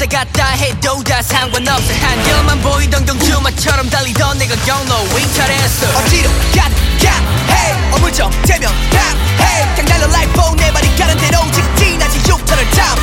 왔다 갔다 해도 다 상관없어 한결만 보이던 경주마처럼 달리던 내가 경로 위탈했어 어디로 해 어물쩍 되면 해 그냥 달려 라이프 내 발이 가는 대로 직진하지 6턴을 탑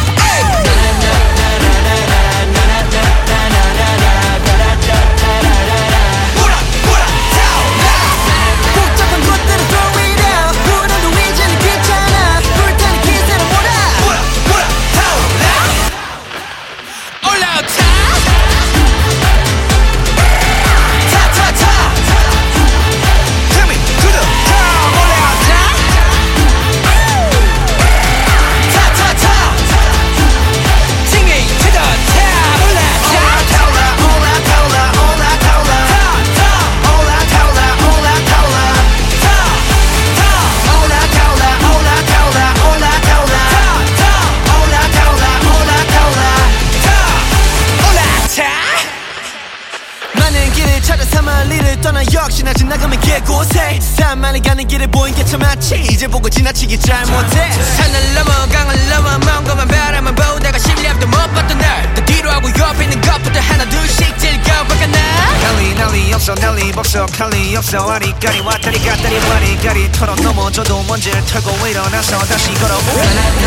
떠나 역시나 지나가면 개고생 산만히 가는 길에 보인 게 참 많지 이제 보고 지나치기 잘 못해 산을 넘어 강을 넘어 먼 것만 바라만 보다가 실력도 못 봤던 날 또 뒤로 하고 옆에 있는 것부터 하나 둘씩 즐겨 바꿔나 난리 없어 난리 없어 칼리 없어 아리까리 왔다리 갔다리 와리까리 털어 넘어져도 먼지를 털고 일어나서 다시 걸어보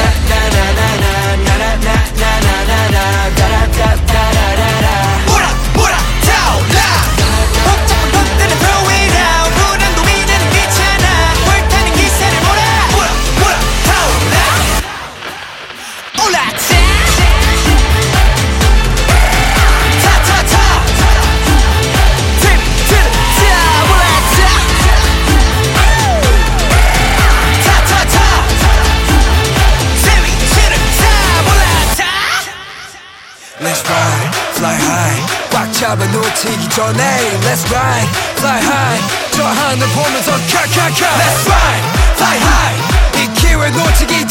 Let's ride, fly high 꽉 잡아 놓치기 전에 Let's ride, fly high 저 하늘 보면서 카 Let's ride, fly high 이 기회 놓치기